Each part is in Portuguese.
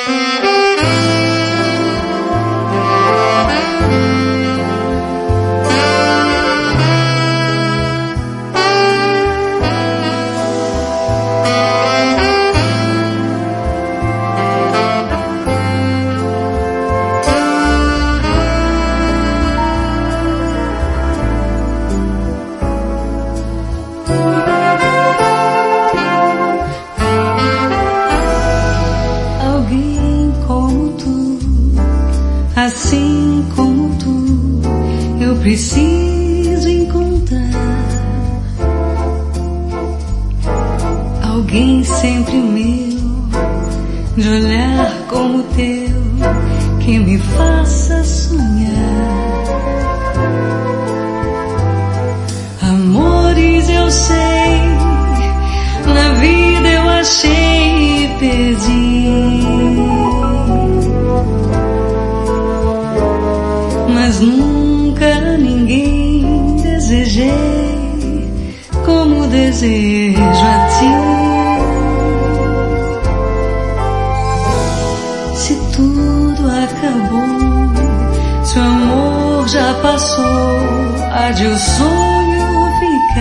Assim como tu, eu preciso encontrar alguém sempre meu, de olhar como o teu, que me faça sonhar. Amores eu sei, na vida eu achei e perdi. Mas nunca ninguém desejei como desejo a ti. Se tudo acabou, se o amor já passou, há de o sonho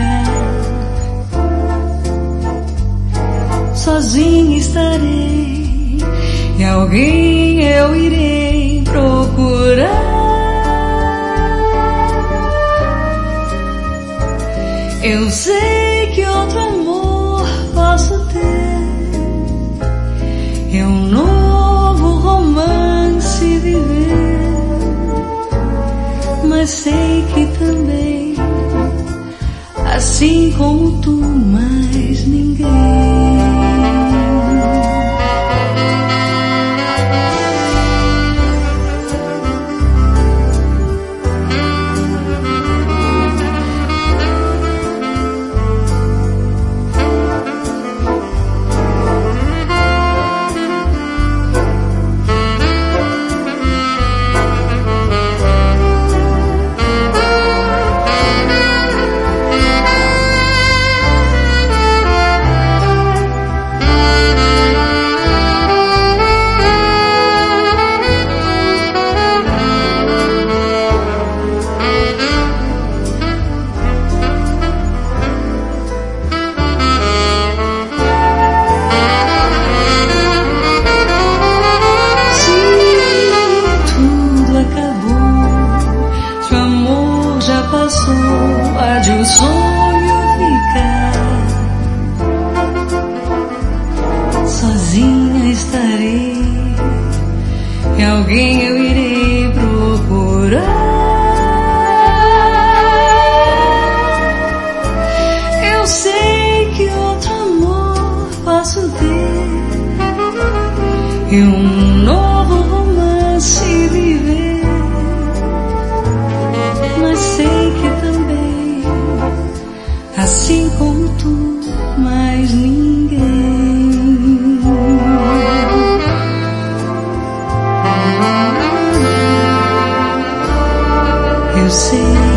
ficar. Sozinha estarei e alguém eu irei procurar. Eu sei que outro amor posso ter, é um novo romance viver, mas sei que também, assim como tu, mais ninguém. Há de o sonho ficar. Sozinha estarei e alguém eu irei procurar. Eu sei que outro amor posso ter e um novo romance viver, mas sei que também, assim como tu, mais ninguém. Eu sei